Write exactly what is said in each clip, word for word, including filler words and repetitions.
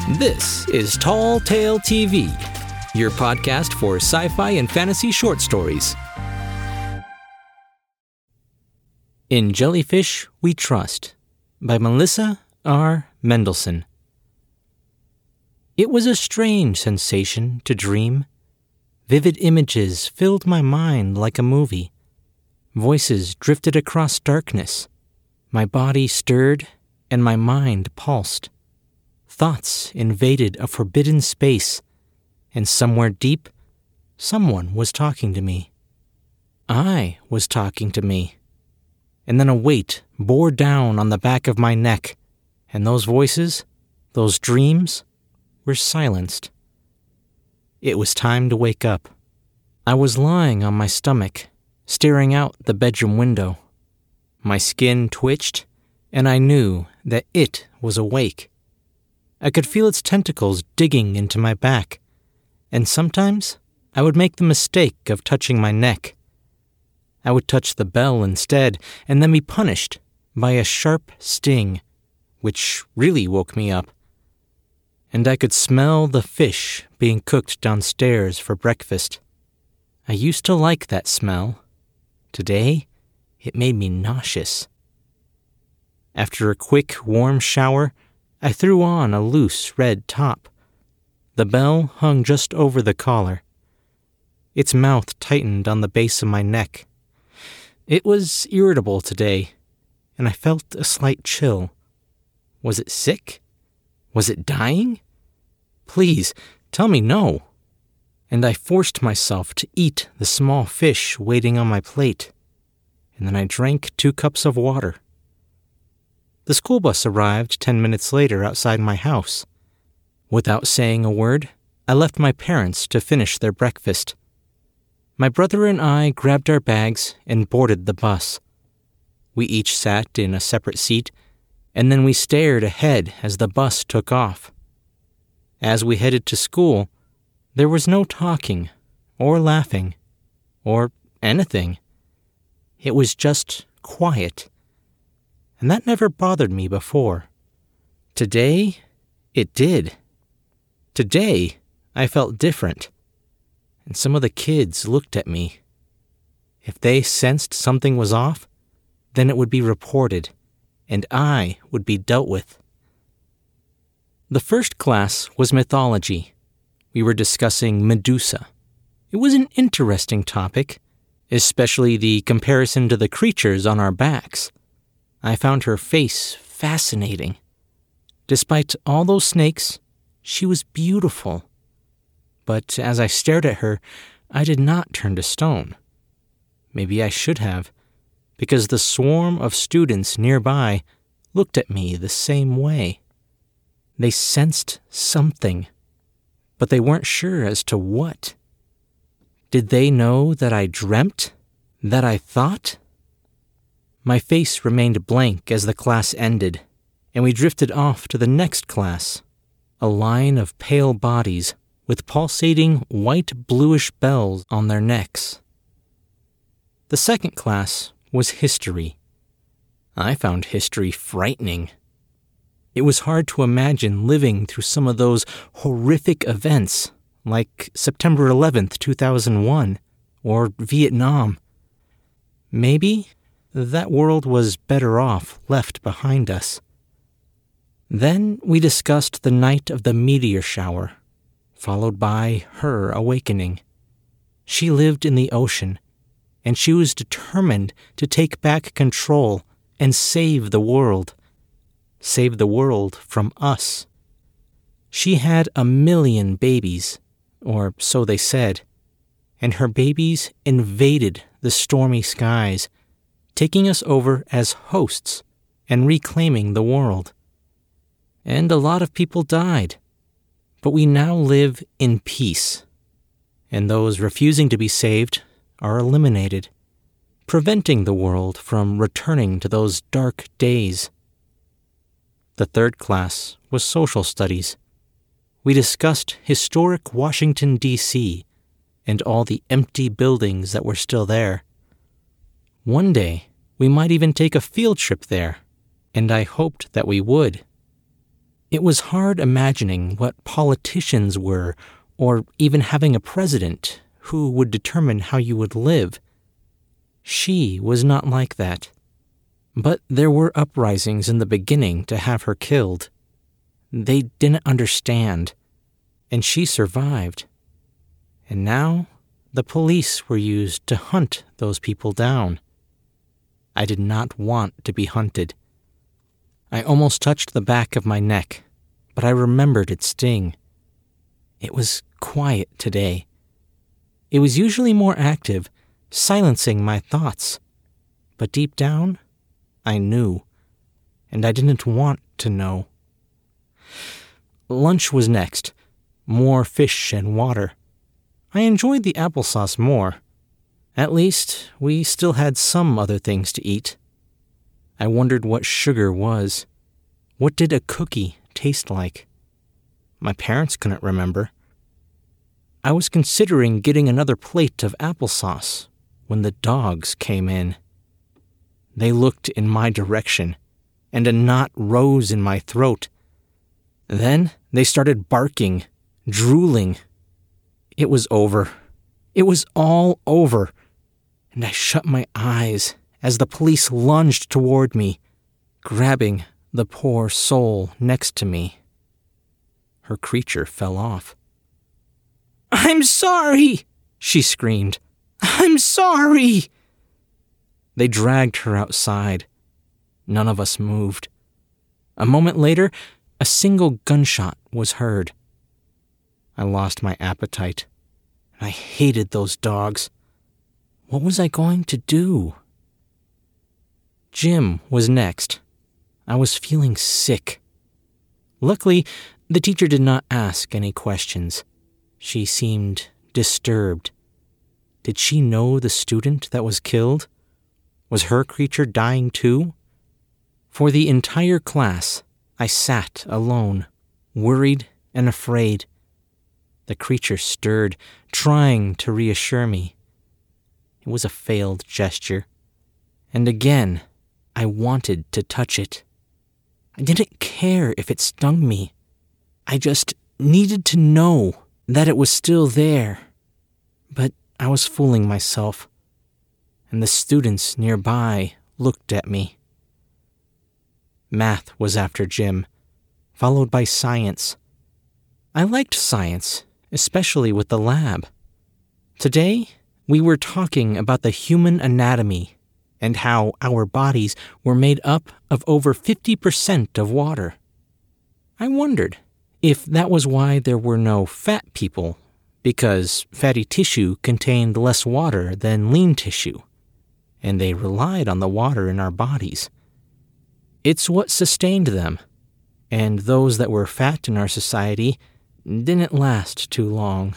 This is Tall Tale T V, your podcast for sci-fi and fantasy short stories. In Jellyfish We Trust, by Melissa R. Mendelson. It was a strange sensation to dream. Vivid images filled my mind like a movie. Voices drifted across darkness. My body stirred, and my mind pulsed. Thoughts invaded a forbidden space, and somewhere deep, someone was talking to me. I was talking to me. And then a weight bore down on the back of my neck, and those voices, those dreams, were silenced. It was time to wake up. I was lying on my stomach, staring out the bedroom window. My skin twitched, and I knew that it was awake. I could feel its tentacles digging into my back, and sometimes I would make the mistake of touching my neck. I would touch the bell instead, and then be punished by a sharp sting, which really woke me up. And I could smell the fish being cooked downstairs for breakfast. I used to like that smell. Today, it made me nauseous. After a quick, warm shower, I threw on a loose red top. The bell hung just over the collar. Its mouth tightened on the base of my neck. It was irritable today, and I felt a slight chill. Was it sick? Was it dying? Please, tell me no. And I forced myself to eat the small fish waiting on my plate, and then I drank two cups of water. The school bus arrived ten minutes later outside my house. Without saying a word, I left my parents to finish their breakfast. My brother and I grabbed our bags and boarded the bus. We each sat in a separate seat, and then we stared ahead as the bus took off. As we headed to school, there was no talking, or laughing, or anything. It was just quiet. And that never bothered me before. Today, it did. Today, I felt different. And some of the kids looked at me. If they sensed something was off, then it would be reported, and I would be dealt with. The first class was mythology. We were discussing Medusa. It was an interesting topic, especially the comparison to the creatures on our backs. I found her face fascinating. Despite all those snakes, she was beautiful. But as I stared at her, I did not turn to stone. Maybe I should have, because the swarm of students nearby looked at me the same way. They sensed something, but they weren't sure as to what. Did they know that I dreamt? That I thought? My face remained blank as the class ended, and we drifted off to the next class, a line of pale bodies with pulsating white-bluish bells on their necks. The second class was history. I found history frightening. It was hard to imagine living through some of those horrific events, like September eleventh, two thousand one, or Vietnam. Maybe that world was better off left behind us. Then we discussed the night of the meteor shower, followed by her awakening. She lived in the ocean, and she was determined to take back control and save the world. Save the world from us. She had a million babies, or so they said, and her babies invaded the stormy skies, taking us over as hosts and reclaiming the world. And a lot of people died, but we now live in peace, and those refusing to be saved are eliminated, preventing the world from returning to those dark days. The third class was social studies. We discussed historic Washington, D C, and all the empty buildings that were still there. One day, we might even take a field trip there, and I hoped that we would. It was hard imagining what politicians were, or even having a president who would determine how you would live. She was not like that. But there were uprisings in the beginning to have her killed. They didn't understand, and she survived. And now, the police were used to hunt those people down. I did not want to be hunted. I almost touched the back of my neck, but I remembered its sting. It was quiet today. It was usually more active, silencing my thoughts. But deep down, I knew, and I didn't want to know. Lunch was next. More fish and water. I enjoyed the applesauce more. At least, we still had some other things to eat. I wondered what sugar was. What did a cookie taste like? My parents couldn't remember. I was considering getting another plate of applesauce when the dogs came in. They looked in my direction, and a knot rose in my throat. Then they started barking, drooling. It was over. It was all over. And I shut my eyes as the police lunged toward me, grabbing the poor soul next to me. Her creature fell off. "I'm sorry!" she screamed. "I'm sorry!" They dragged her outside. None of us moved. A moment later, a single gunshot was heard. I lost my appetite. I hated those dogs. What was I going to do? Gym was next. I was feeling sick. Luckily, the teacher did not ask any questions. She seemed disturbed. Did she know the student that was killed? Was her creature dying too? For the entire class, I sat alone, worried and afraid. The creature stirred, trying to reassure me. It was a failed gesture. And again, I wanted to touch it. I didn't care if it stung me. I just needed to know that it was still there. But I was fooling myself, and the students nearby looked at me. Math was after gym, followed by science. I liked science, especially with the lab. Today, we were talking about the human anatomy and how our bodies were made up of over fifty percent of water. I wondered if that was why there were no fat people, because fatty tissue contained less water than lean tissue, and they relied on the water in our bodies. It's what sustained them, and those that were fat in our society didn't last too long.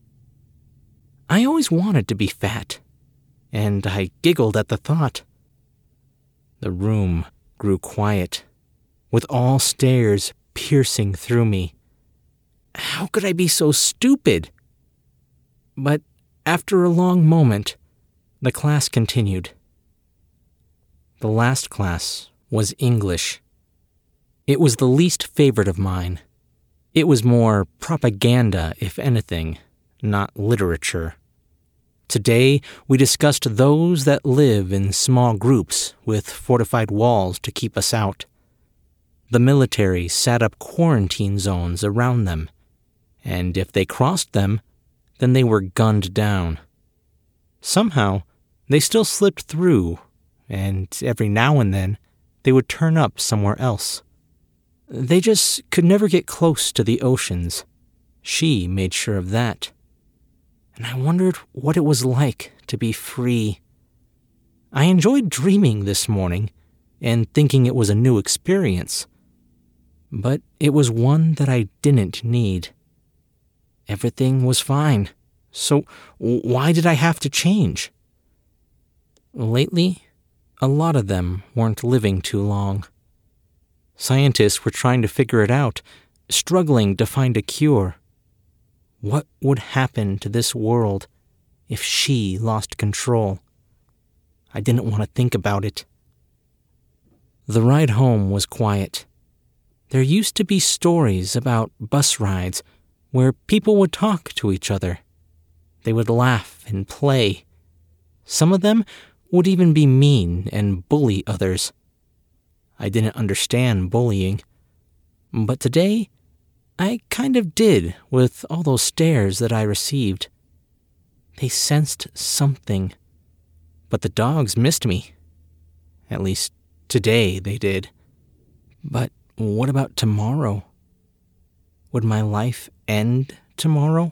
I always wanted to be fat, and I giggled at the thought. The room grew quiet, with all stares piercing through me. How could I be so stupid? But after a long moment, the class continued. The last class was English. It was the least favorite of mine. It was more propaganda, if anything, not literature. Today, we discussed those that live in small groups with fortified walls to keep us out. The military set up quarantine zones around them, and if they crossed them, then they were gunned down. Somehow, they still slipped through, and every now and then, they would turn up somewhere else. They just could never get close to the oceans. She made sure of that. And I wondered what it was like to be free. I enjoyed dreaming this morning and thinking it was a new experience. But it was one that I didn't need. Everything was fine, so why did I have to change? Lately, a lot of them weren't living too long. Scientists were trying to figure it out, struggling to find a cure. What would happen to this world if she lost control? I didn't want to think about it. The ride home was quiet. There used to be stories about bus rides where people would talk to each other. They would laugh and play. Some of them would even be mean and bully others. I didn't understand bullying, but today I kind of did with all those stares that I received. They sensed something, but the dogs missed me. At least today they did. But what about tomorrow? Would my life end tomorrow?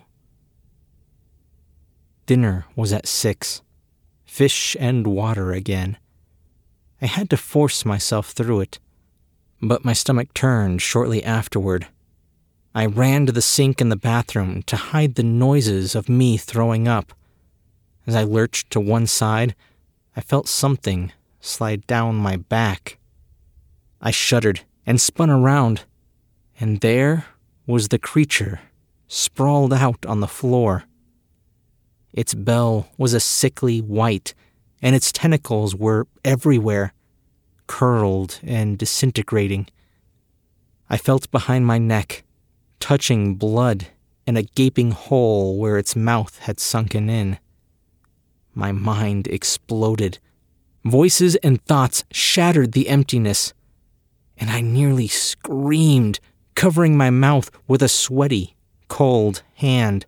Dinner was at six. Fish and water again. I had to force myself through it, but my stomach turned shortly afterward. I ran to the sink in the bathroom to hide the noises of me throwing up. As I lurched to one side, I felt something slide down my back. I shuddered and spun around, and there was the creature, sprawled out on the floor. Its bell was a sickly white, and its tentacles were everywhere, curled and disintegrating. I felt behind my neck, touching blood and a gaping hole where its mouth had sunken in. My mind exploded. Voices and thoughts shattered the emptiness, and I nearly screamed, covering my mouth with a sweaty, cold hand.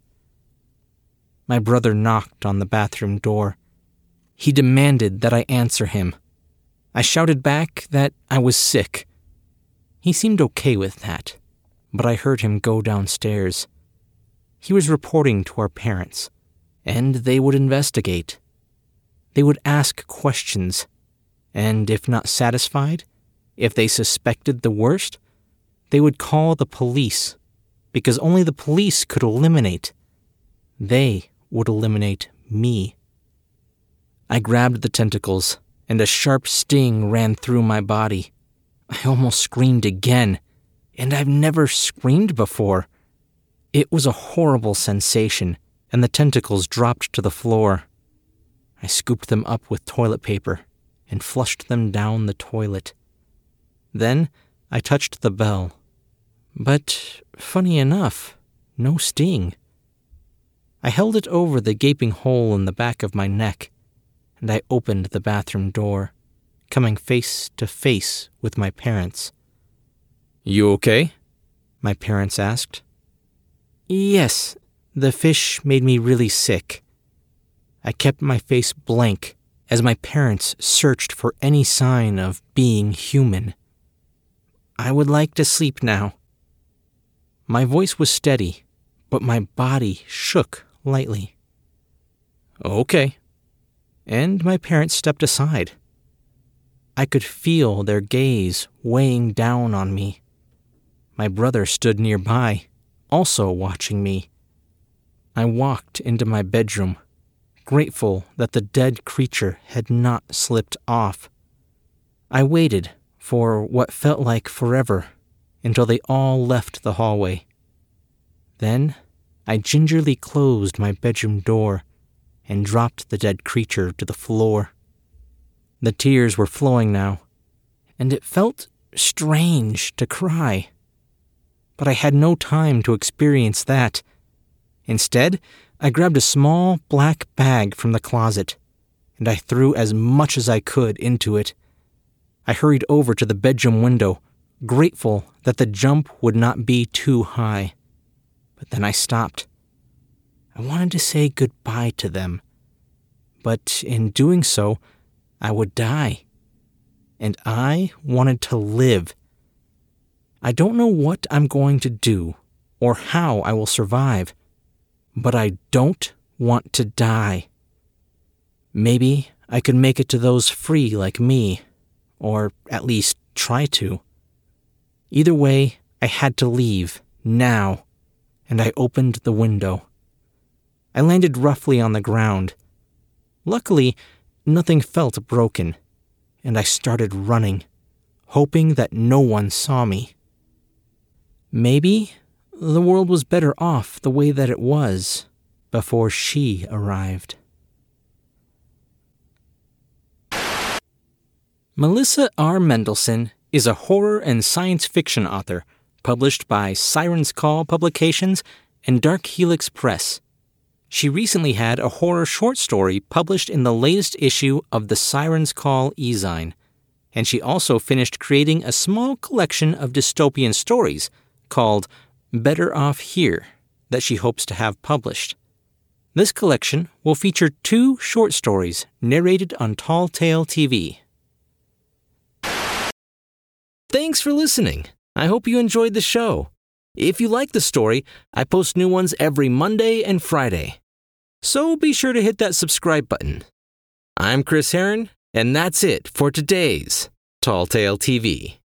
My brother knocked on the bathroom door. He demanded that I answer him. I shouted back that I was sick. He seemed okay with that, but I heard him go downstairs. He was reporting to our parents, and they would investigate. They would ask questions, and if not satisfied, if they suspected the worst, they would call the police, because only the police could eliminate. They would eliminate me. I grabbed the tentacles, and a sharp sting ran through my body. I almost screamed again, and I've never screamed before. It was a horrible sensation, and the tentacles dropped to the floor. I scooped them up with toilet paper and flushed them down the toilet. Then I touched the bell. But, funny enough, no sting. I held it over the gaping hole in the back of my neck, and I opened the bathroom door, coming face to face with my parents. "You okay?" my parents asked. "Yes, the fish made me really sick." I kept my face blank as my parents searched for any sign of being human. "I would like to sleep now." My voice was steady, but my body shook lightly. "Okay." And my parents stepped aside. I could feel their gaze weighing down on me. My brother stood nearby, also watching me. I walked into my bedroom, grateful that the dead creature had not slipped off. I waited for what felt like forever until they all left the hallway. Then I gingerly closed my bedroom door and dropped the dead creature to the floor. The tears were flowing now, and it felt strange to cry. But I had no time to experience that. Instead, I grabbed a small black bag from the closet, and I threw as much as I could into it. I hurried over to the bedroom window, grateful that the jump would not be too high. But then I stopped. I wanted to say goodbye to them, but in doing so, I would die. And I wanted to live. I don't know what I'm going to do or how I will survive, but I don't want to die. Maybe I could make it to those free like me, or at least try to. Either way, I had to leave, now, and I opened the window. I landed roughly on the ground. Luckily, nothing felt broken, and I started running, hoping that no one saw me. Maybe the world was better off the way that it was before she arrived. Melissa R. Mendelson is a horror and science fiction author published by Siren's Call Publications and Dark Helix Press. She recently had a horror short story published in the latest issue of the Siren's Call e-zine, and she also finished creating a small collection of dystopian stories called Better Off Here that she hopes to have published. This collection will feature two short stories narrated on Tall Tale T V. Thanks for listening. I hope you enjoyed the show. If you like the story, I post new ones every Monday and Friday. So be sure to hit that subscribe button. I'm Chris Herron, and that's it for today's Tall Tale T V.